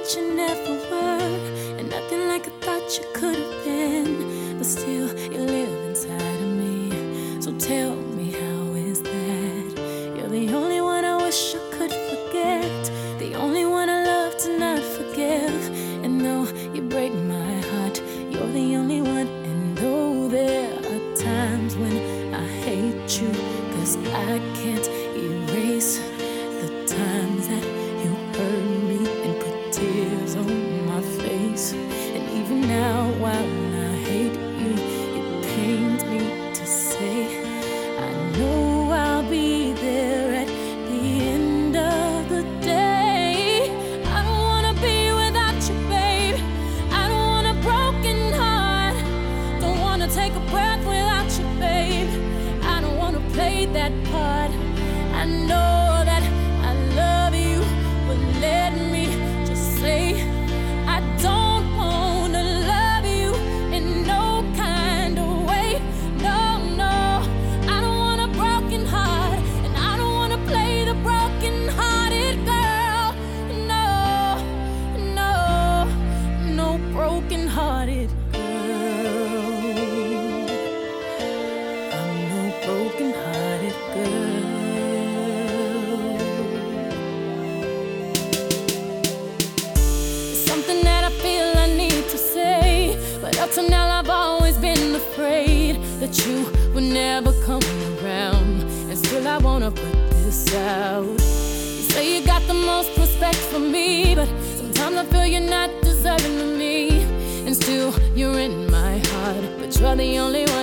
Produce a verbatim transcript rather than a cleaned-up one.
what you never were, and nothing like I thought you could have been. But still, you live inside of me. So tell me, how is that? You're the only one I wish I could forget, the only one I love to not forgive. And though you break my heart, you're the only one. And though there are times when I hate you, 'cause I can't erase the times that you hurt me and put tears on my face. And even now, while I hate you, it pains me to say I know I'll be there at the end of the day. I don't wanna be without you, babe. I don't want a broken heart. Don't wanna take a breath without you, babe. I don't wanna play that part. I know that I love you, but let me just say I don't wanna love you in no kind of way. No, no, I don't want a broken heart, and I don't wanna play the broken-hearted girl. No, no, no broken-hearted girl. I'm no broken-hearted girl. Something that I feel I need to say, but up till now I've always been afraid that you would never come around. And still I wanna put this out. You say you got the most respect for me, but sometimes I feel you're not deserving of me. And still you're in my heart, but you're the only